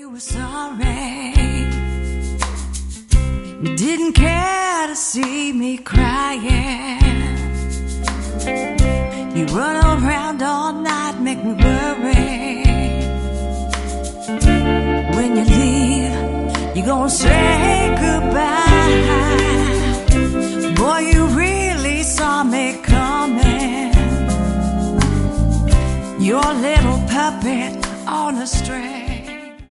You were sorry, you didn't care to see me crying. You run around all night, make me worry. When you leave, you're gonna say goodbye. Boy, you really saw me coming. Your little puppet on a string.